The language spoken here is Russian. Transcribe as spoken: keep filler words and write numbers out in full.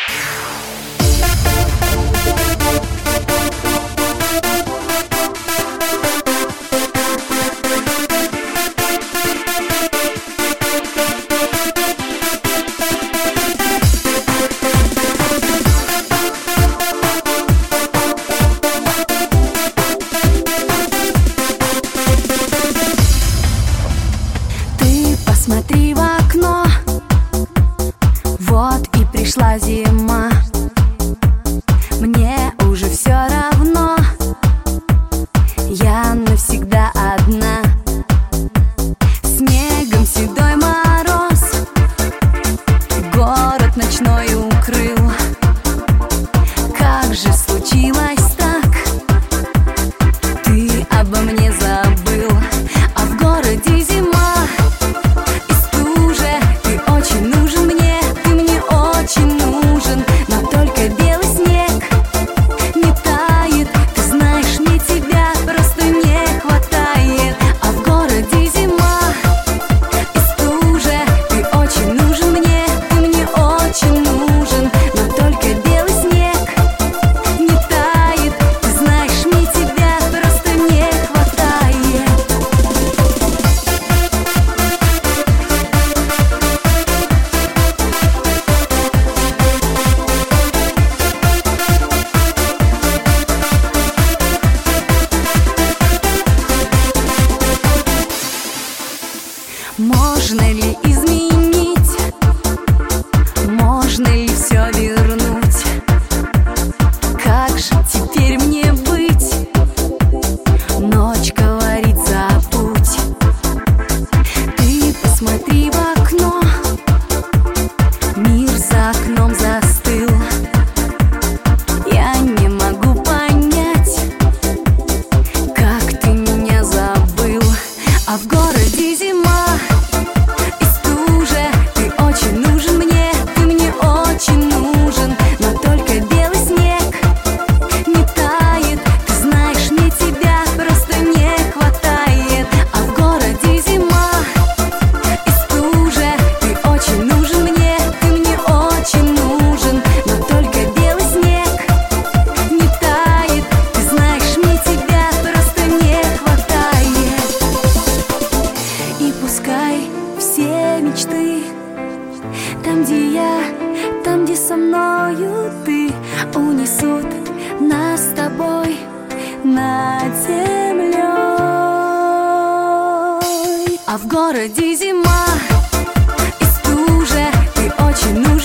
Смотри в окно, вот и пришла зима. Мне уже все равно, я навсегда одна. Снегом седой мороз город ночной укрыл. Как же случилось так? Ты обо мне забыл, а в городе зима. Можно ли изменить? Можно ли все вернуть? Как же теперь мне быть? Ночь говорит забудь. Ты посмотри в окно, мир за окном застыл. Я не могу понять, как ты меня забыл. А в городе зима. Все мечты, там, где я, там, где со мною ты, унесут нас с тобой над землей. А в городе зима и стужа, ты очень нужна.